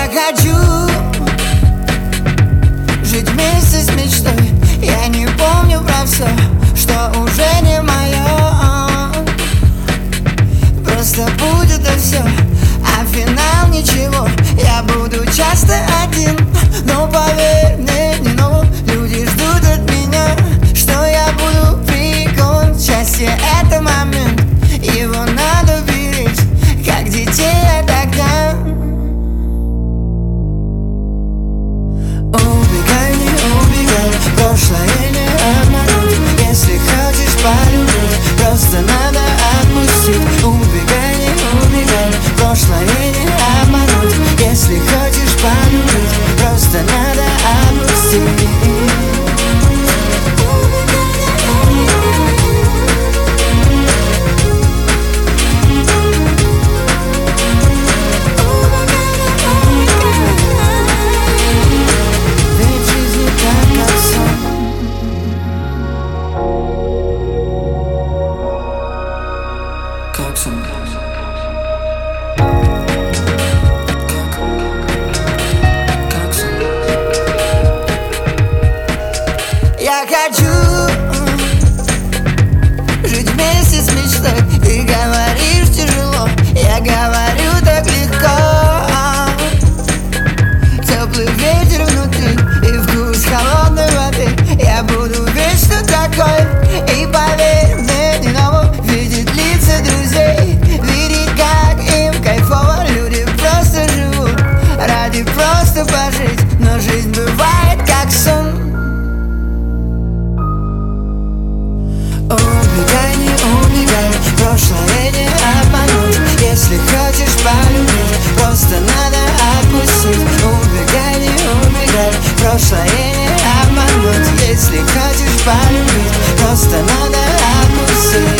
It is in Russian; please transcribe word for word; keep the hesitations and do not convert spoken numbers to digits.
хочу жить вместе с мечтой. Я не помню про все, что уже не мое. Просто будет и все, а финал ничего. Я буду часто один, но поверь мне, не но люди ждут от меня, что я буду прикол. Счастье — это момент, его надо беречь, как детей тогда. Убегай, не убегай, прошлое не обмануть. Если хочешь полюбить, просто надо отпустить. Убегай, не убегай, прошлое не обмануть. Если хочешь полюбить, просто надо отпустить. Как сон? Как сон? Я хочу жить вместе с мечтой. Ты говоришь тяжело, я говорю так легко. Теплый ветер внутри и вкус холодной воды. Я буду вечно такой. И поверь мне, не ново видеть лица друзей, видеть, как им кайфово. Люди просто живут ради просто пожить, но жизнь бывает как сон. Убегай, не убегай, прошлое не обмануть. Если хочешь полюбить, просто надо отпустить. Убегай, не убегай, прошлое не обмануть. Если хочешь полюбить, просто надо отпустить.